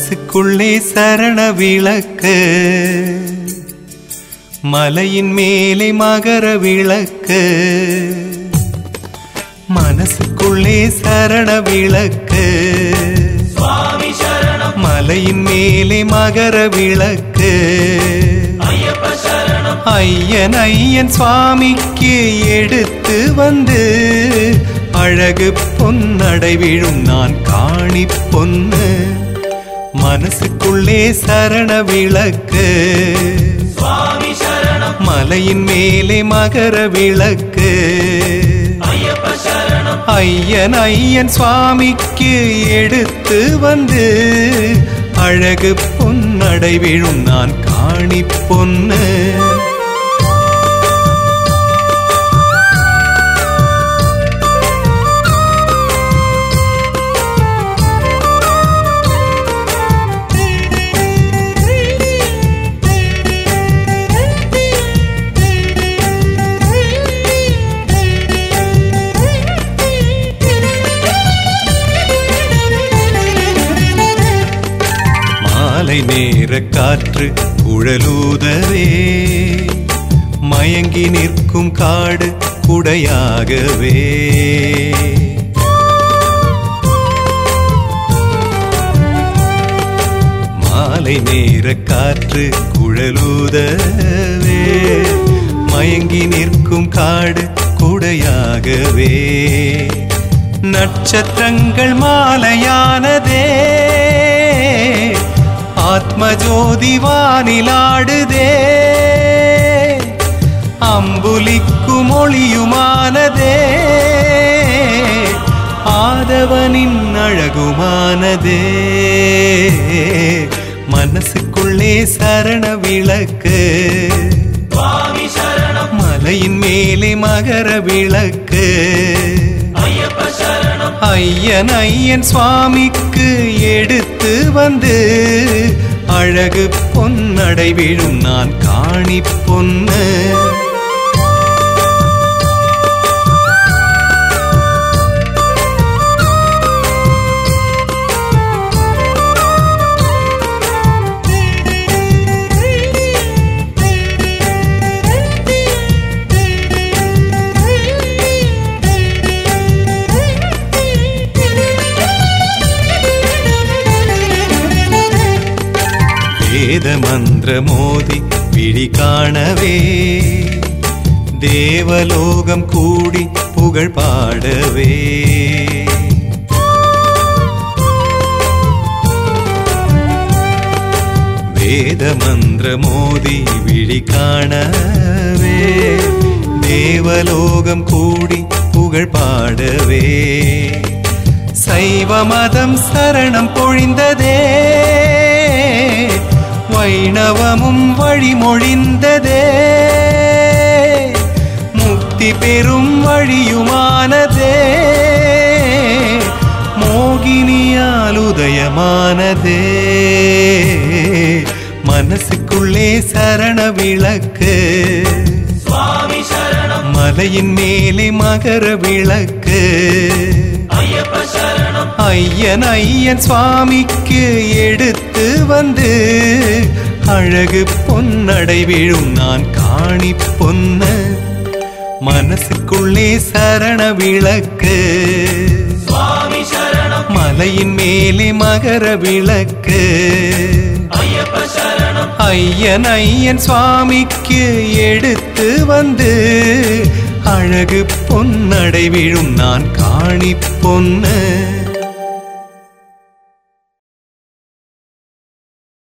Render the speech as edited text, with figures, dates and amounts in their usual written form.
மனசுக்குள்ளே சரண விளக்கு, மலையின் மேலே மகர விளக்கு. மனசுக்குள்ளே சரண விளக்கு, சுவாமி சரணம். மலையின் மேலே மகர விளக்கு. ஐயப்ப சரணம். ஐயன் ஐயன் சுவாமிக்கு எடுத்து வந்து அழகு பொன்னடை விழும் நான் காணி பொன்னு. மனசுக்குள்ளே சரண விளக்கு, சுவாமி சரணம். மலையின் மேலே மகர விளக்கு. ஐயப்ப சரணம். ஐயன் ஐயன் சுவாமிக்கு எடுத்து வந்து அழகு பொன்னடை விழும் நான் காணி பொன்னு. மாலை நேர காற்று குழலூதவே, மயங்கி நிற்கும் காடு குடையாகவே. மாலை நேர காற்று குழலூதவே, மயங்கி நிற்கும் காடு குடையாகவே. நட்சத்திரங்கள் மாலையானதே, ஆத்மஜோதி வானிலாடுதே. அம்புலிக்கும் ஒளியுமானதே, ஆதவனின் அழகுமானதே. மனசுக்குள்ளே சரண விளக்கு, சுவாமி சரணம். மலையின் மேலே மகர விளக்கு. ஐயப்ப சரணம். ஐயன் ஐயன் சுவாமிக்கு எடுத்து வந்து அழகு பொன்னடை விழும் நான் காணி பொன்னு. வேத மந்திர மோதி விழி காணவே, தேவலோகம் கூடி புகழ் பாடவே. வேத மந்திர மோதி விழி காணவே, தேவலோகம் கூடி புகழ் பாடவே. சைவ மதம் சரணம் பொழிந்ததே, வைணவமும் வழிமொழிந்ததே. முக்தி பெறும் வழியுமானதே, மோகினியால் உதயமானதே. மனசுக்குள்ளே சரண விளக்கு, சுவாமி சரணம். மலையின் மேலே மகர விளக்கு. ஐயப்ப சரணம். ஐயன் ஐயன் சுவாமிக்கு எடுத்து வந்து அழகு பொன்னடை விழும் நான் காணி பொன்னு. மனசுக்குள்ளே சரண விளக்கு, சுவாமி சரணம். மலையின் மேலே மகர விளக்கு. ஐயப்ப சரணம். ஐயன் ஐயன் சுவாமிக்கு எடுத்து வந்து அழகு பொன்னடை விழும் நான் காணி பொன்னு.